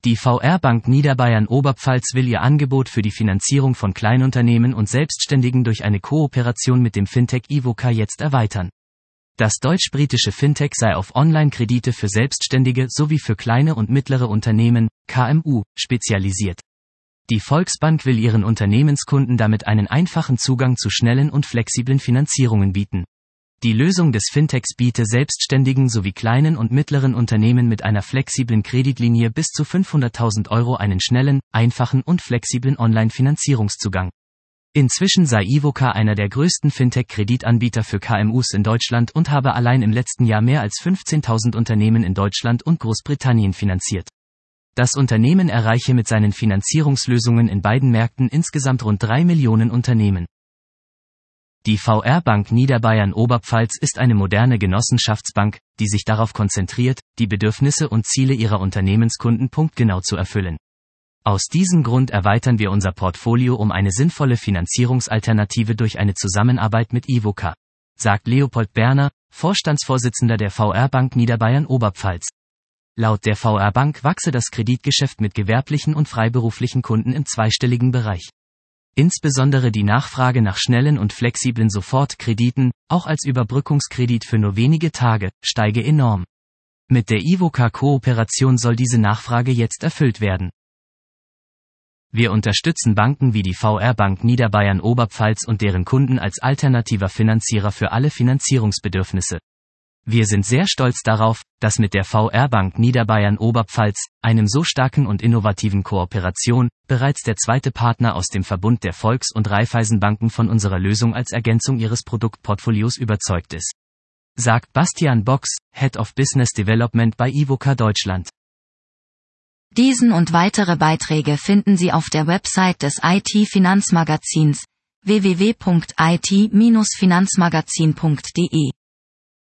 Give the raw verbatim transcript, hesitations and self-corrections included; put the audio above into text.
Die V R Bank Niederbayern Oberpfalz will ihr Angebot für die Finanzierung von Kleinunternehmen und Selbstständigen durch eine Kooperation mit dem Fintech Ivoca jetzt erweitern. Das deutsch-britische Fintech sei auf Online-Kredite für Selbstständige sowie für kleine und mittlere Unternehmen, K M U, spezialisiert. Die Volksbank will ihren Unternehmenskunden damit einen einfachen Zugang zu schnellen und flexiblen Finanzierungen bieten. Die Lösung des Fintechs biete Selbstständigen sowie kleinen und mittleren Unternehmen mit einer flexiblen Kreditlinie bis zu fünfhunderttausend Euro einen schnellen, einfachen und flexiblen Online-Finanzierungszugang. Inzwischen sei Ivoca einer der größten Fintech-Kreditanbieter für K M Us in Deutschland und habe allein im letzten Jahr mehr als fünfzehntausend Unternehmen in Deutschland und Großbritannien finanziert. Das Unternehmen erreiche mit seinen Finanzierungslösungen in beiden Märkten insgesamt rund drei Millionen Unternehmen. Die V R Bank Niederbayern Oberpfalz ist eine moderne Genossenschaftsbank, die sich darauf konzentriert, die Bedürfnisse und Ziele ihrer Unternehmenskunden punktgenau zu erfüllen. Aus diesem Grund erweitern wir unser Portfolio um eine sinnvolle Finanzierungsalternative durch eine Zusammenarbeit mit Ivoca, sagt Leopold Berner, Vorstandsvorsitzender der V R Bank Niederbayern Oberpfalz. Laut der V R Bank wachse das Kreditgeschäft mit gewerblichen und freiberuflichen Kunden im zweistelligen Bereich. Insbesondere die Nachfrage nach schnellen und flexiblen Sofortkrediten, auch als Überbrückungskredit für nur wenige Tage, steige enorm. Mit der Ivoca-Kooperation soll diese Nachfrage jetzt erfüllt werden. Wir unterstützen Banken wie die V R Bank Niederbayern Oberpfalz und deren Kunden als alternativer Finanzierer für alle Finanzierungsbedürfnisse. Wir sind sehr stolz darauf, dass mit der V R Bank Niederbayern Oberpfalz, einem so starken und innovativen Kooperation, bereits der zweite Partner aus dem Verbund der Volks- und Raiffeisenbanken von unserer Lösung als Ergänzung ihres Produktportfolios überzeugt ist. Sagt Bastian Box, Head of Business Development bei Ivoca Deutschland. Diesen und weitere Beiträge finden Sie auf der Website des I T-Finanzmagazins w w w punkt i t Bindestrich finanzmagazin punkt d e.